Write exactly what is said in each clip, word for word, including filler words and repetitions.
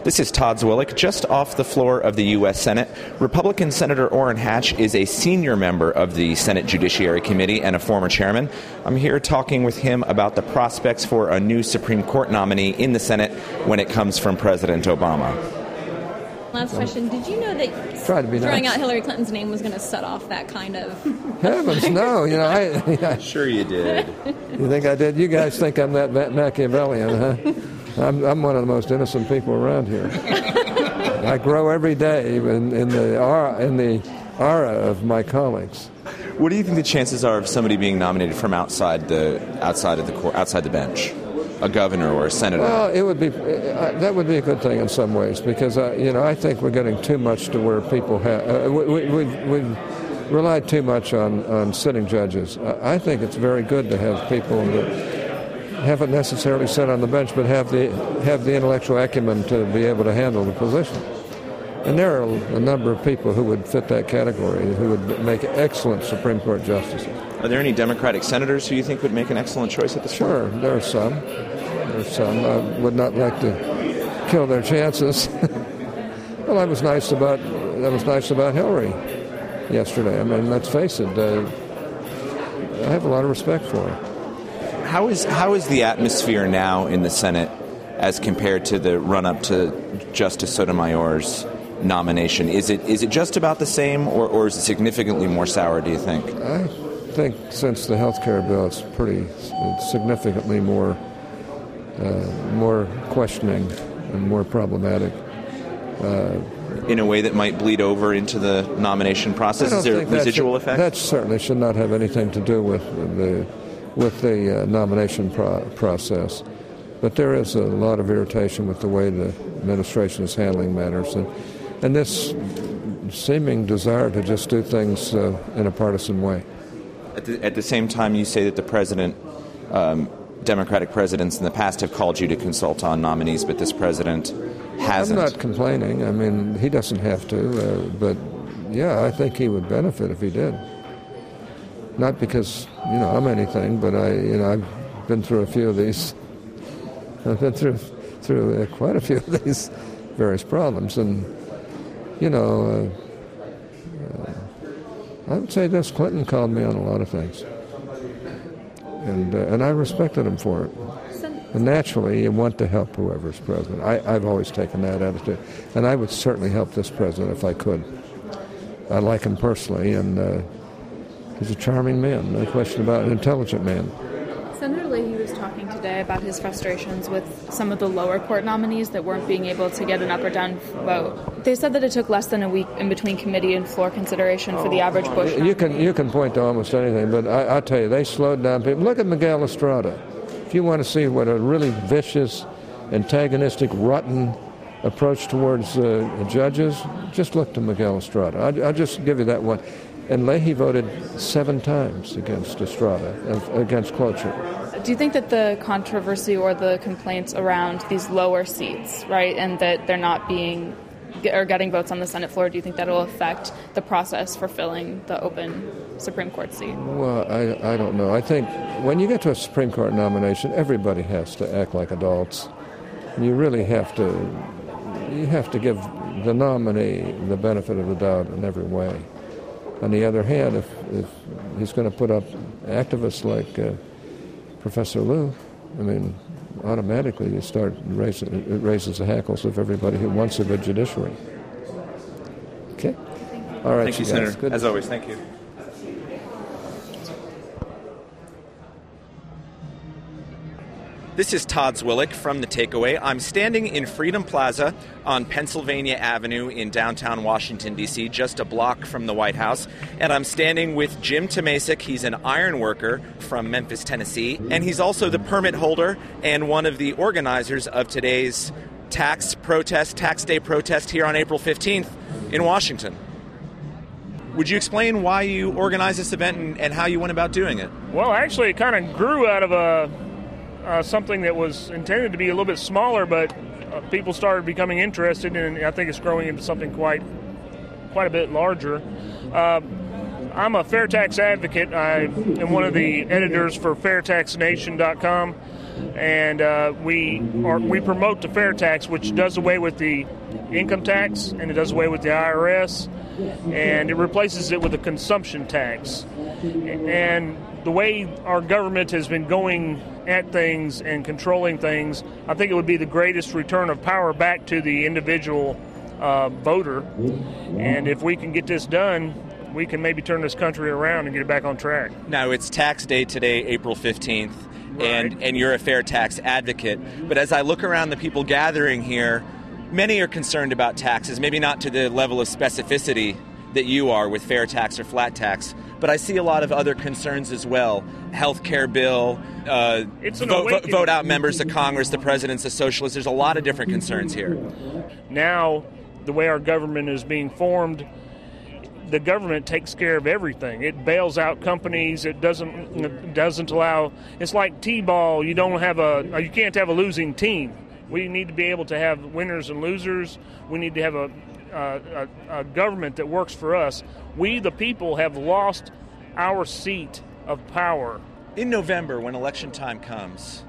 This is Todd Zwillich, just off the floor of the U S Senate. Republican Senator Orrin Hatch is a senior member of the Senate Judiciary Committee and a former chairman. I'm here talking with him about the prospects for a new Supreme Court nominee in the Senate when it comes from President Obama. Last question. Did you know that Try to be throwing nice. out Hillary Clinton's name was going to set off that kind of... Heavens, no. You know, I, I Sure you did. You think I did? You guys think I'm that Ma- Machiavellian, huh? I'm, I'm one of the most innocent people around here. I grow every day in, in the aura, in the aura of my colleagues. What do you think the chances are of somebody being nominated from outside the outside of the court, outside the bench, a governor or a senator? Well, it would be uh, that would be a good thing in some ways because uh, you know I think we're getting too much to where people have uh, we, we, we, we relied too much on, on sitting judges. Uh, I think it's very good to have people that haven't necessarily sit on the bench, but have the have the intellectual acumen to be able to handle the position. And there are a number of people who would fit that category, who would make excellent Supreme Court justices. Are there any Democratic senators who you think would make an excellent choice at this Sure, point? there are some. There are some. I would not like to kill their chances. Well, I was nice about that was nice about Hillary yesterday. I mean, let's face it. Uh, I have a lot of respect for her. How is how is the atmosphere now in the Senate as compared to the run-up to Justice Sotomayor's nomination? Is it is it just about the same, or, or is it significantly more sour, do you think? I think since the health care bill, it's pretty it's significantly more uh, more questioning and more problematic. Uh, in a way that might bleed over into the nomination process? Is there a residual should, effect? That certainly should not have anything to do with the with the uh, nomination pro- process. But there is a lot of irritation with the way the administration is handling matters. And, and this seeming desire to just do things uh, in a partisan way. At the, at the same time, you say that the president, um, Democratic presidents in the past have called you to consult on nominees, but this president hasn't. I'm not complaining. I mean, he doesn't have to. Uh, but, yeah, I think he would benefit if he did. Not because, you know, I'm anything, but I, you know, I've been through a few of these. I've been through through uh, quite a few of these various problems, and you know, uh, uh, I would say this: Clinton called me on a lot of things, and uh, and I respected him for it. And naturally, you want to help whoever's president. I, I've always taken that attitude, and I would certainly help this president if I could. I like him personally, and uh, he's a charming man, no question about it, an intelligent man. Senator Leahy was talking today about his frustrations with some of the lower court nominees that weren't being able to get an up or down vote. They said that it took less than a week in between committee and floor consideration for the average Bush nominee. You can you can point to almost anything, but I, I'll tell you, they slowed down people. Look at Miguel Estrada. If you want to see what a really vicious, antagonistic, rotten approach towards uh, judges, just look to Miguel Estrada. I'll, I'll just give you that one. And Leahy voted seven times against Estrada, against cloture. Do you think that the controversy or the complaints around these lower seats, right, and that they're not being or getting votes on the Senate floor, do you think that will affect the process for filling the open Supreme Court seat? Well, I, I don't know. I think when you get to a Supreme Court nomination, everybody has to act like adults. You really have to, you have to give the nominee the benefit of the doubt in every way. On the other hand, if, if he's going to put up activists like uh, Professor Liu, I mean, automatically you start raising, it raises the hackles of everybody who wants a good judiciary. Okay? All right. Thank you, Senator. Good. As always, thank you. This is Todd Zwillich from The Takeaway. I'm standing in Freedom Plaza on Pennsylvania Avenue in downtown Washington, D C, just a block from the White House. And I'm standing with Jim Tomasik. He's an iron worker from Memphis, Tennessee. And he's also the permit holder and one of the organizers of today's tax protest, tax day protest here on April fifteenth in Washington. Would you explain why you organized this event and, and how you went about doing it? Well, actually, it kind of grew out of a Uh, something that was intended to be a little bit smaller, but uh, people started becoming interested, and I think it's growing into something quite quite a bit larger. Uh, I'm a fair tax advocate. I am one of the editors for fair tax nation dot com. and uh, we are, we promote the fair tax, which does away with the income tax, and it does away with the I R S, and it replaces it with a consumption tax. And the way our government has been going at things and controlling things, I think it would be the greatest return of power back to the individual uh, voter. And if we can get this done, we can maybe turn this country around and get it back on track. Now, it's tax day today, April fifteenth, Right. and, and you're a fair tax advocate. But as I look around the people gathering here, many are concerned about taxes, maybe not to the level of specificity that you are with fair tax or flat tax, but I see a lot of other concerns as well. Health care bill, uh, It's an vote, vote, awakening. vote out members of Congress, the president's a socialist. There's a lot of different concerns here. Now, the way our government is being formed, the government takes care of everything. It bails out companies. It doesn't it doesn't allow. It's like T-ball. You don't have a. You can't have a losing team. We need to be able to have winners and losers. We need to have a, a, a, a government that works for us. We, the people, have lost our seat of power. In November, when election time comes,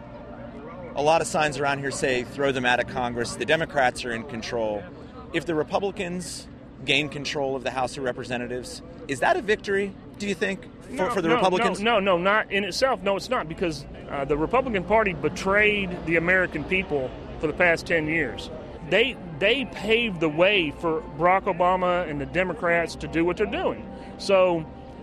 a lot of signs around here say throw them out of Congress. The Democrats are in control. If the Republicans gain control of the House of Representatives, is that a victory, do you think, for, No, for the no, Republicans? No, no, no, not in itself. No, it's not, because uh, the Republican Party betrayed the American people for the past ten years. They they paved the way for Barack Obama and the Democrats to do what they're doing. So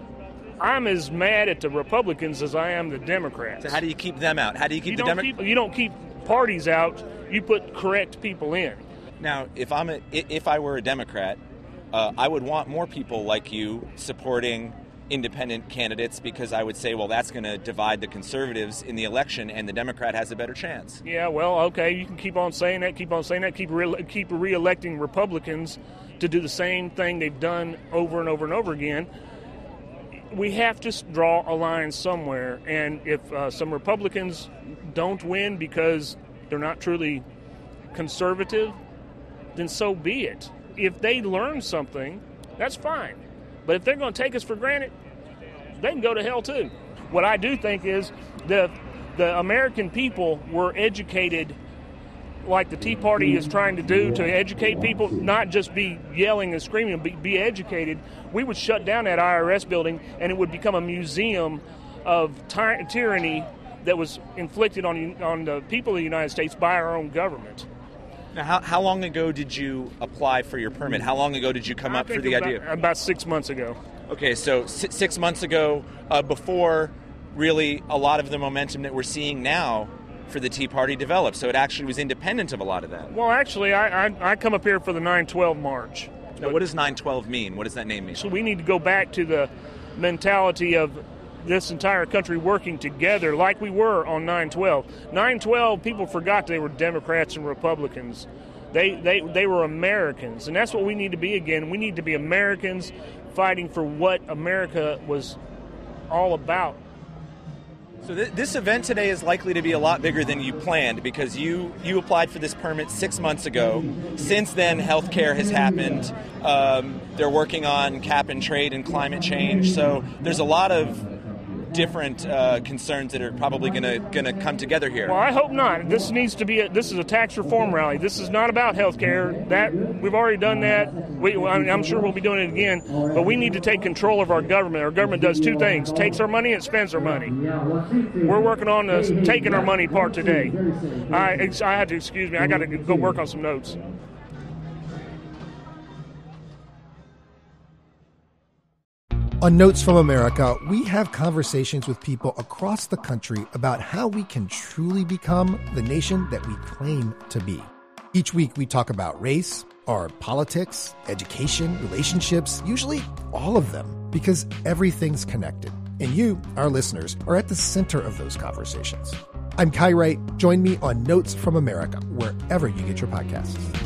I'm as mad at the Republicans as I am the Democrats. So how do you keep them out? How do you keep you the don't Democrats? keep you don't keep parties out. You put correct people in. Now, if I'm a, if I were a Democrat, uh, I would want more people like you supporting independent candidates, because I would say, well, that's going to divide the conservatives in the election, and the Democrat has a better chance. Yeah, well, okay, you can keep on saying that, keep on saying that, keep re- keep re-electing Republicans to do the same thing they've done over and over and over again. We have to draw a line somewhere, and if uh, some Republicans don't win because they're not truly conservative, then so be it. If they learn something, that's fine. But if they're going to take us for granted, they can go to hell too. What I do think is the the American people were educated like the Tea Party is trying to do, to educate people, not just be yelling and screaming, but be educated. We would shut down that I R S building, and it would become a museum of ty- tyranny that was inflicted on on the people of the United States by our own government. Now, how, how long ago did you apply for your permit? How long ago did you come I up for think the about, idea? About six months ago. Okay, so si- six months ago, uh, before really a lot of the momentum that we're seeing now for the Tea Party developed. So it actually was independent of a lot of that. Well, actually, I I, I come up here for the nine twelve march. Now, what does nine twelve mean? What does that name mean? So we need to go back to the mentality of this entire country working together like we were on nine twelve. nine twelve, people forgot they were Democrats and Republicans. They, they, they were Americans, and that's what we need to be again. We need to be Americans fighting for what America was all about. So th- this event today is likely to be a lot bigger than you planned, because you, you applied for this permit six months ago. Since then, healthcare has happened. Um, they're working on cap and trade and climate change. So there's a lot of different uh, concerns that are probably going to going to come together here. Well, I hope not. This needs to be. A, this is a tax reform rally. This is not about health care. That we've already done that. We, I'm sure we'll be doing it again. But we need to take control of our government. Our government does two things: takes our money and spends our money. We're working on the taking our money part today. I I have to excuse me. I got to go work on some notes. On Notes from America, we have conversations with people across the country about how we can truly become the nation that we claim to be. Each week, we talk about race, our politics, education, relationships, usually all of them, because everything's connected. And you, our listeners, are at the center of those conversations. I'm Kai Wright. Join me on Notes from America, wherever you get your podcasts.